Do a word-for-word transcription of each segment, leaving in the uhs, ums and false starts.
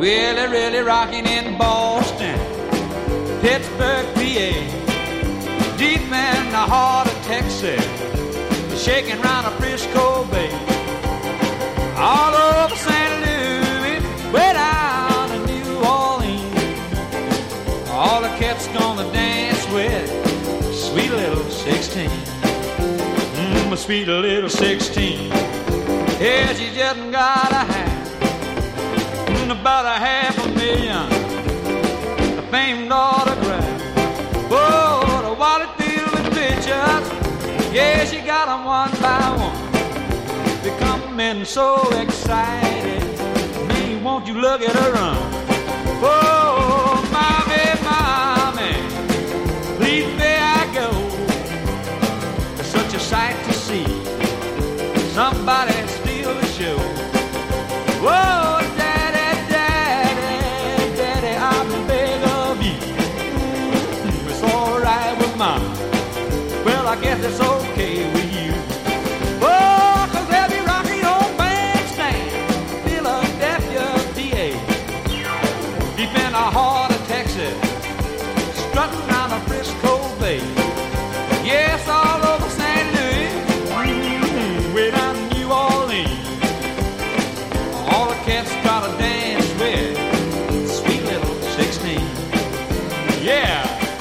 really, really rocking in Boston, Pittsburgh, P A, deep in the heart of Texas, shaking round the Frisco Bay, all over Saint Louis, way down to New Orleans. All the cats gonna dance with sweet little sixteen. Mm, my sweet little sixteen. Yeah, she just got a hand, about a half a million, a famed autograph. Oh, the wallet filled with pictures. Yeah, she got them one by one, becoming so excited. Man, won't you look at her run? Oh, mommy, mommy, please may I go? It's such a sight to see. Somebody steal the show. Whoa, daddy, daddy, daddy, I'm beg of you. It's all right with mama. Well, I guess it's okay with you. Oh, 'cause they'll be rocking your bandstand, Philadelphia, P A, deep in the heart of Texas, strutting down the Frisco Bay. Yes, all over Saint Louis, mm-hmm, way down to New Orleans. All the cats gotta dance with sweet little sixteen. Yeah.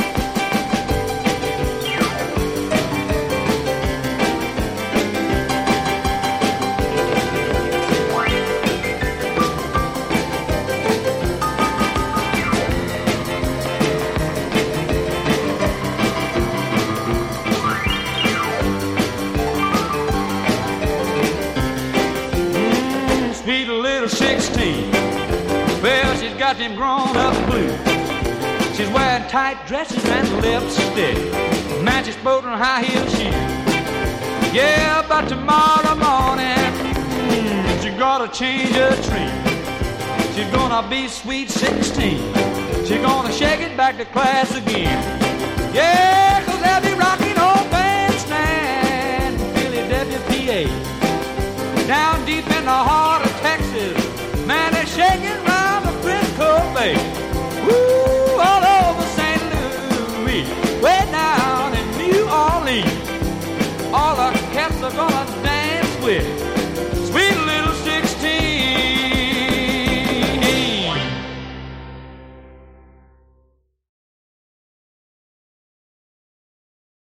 sixteen. Well, she's got them grown-up blues. She's wearing tight dresses and lipstick, matches both on high-heel shoes. Yeah, but tomorrow morning, mm, she's gonna change her tune. She's gonna be sweet sixteen. She's gonna shake it back to class again. Yeah, 'cause they'll be rocking old bandstand, Philadelphia, P A, down deep in the heart of Texas. Man, they're shaking round the Frisco Bay. Woo, all over Saint Louis, way down in New Orleans. All the cats are gonna dance with sweet little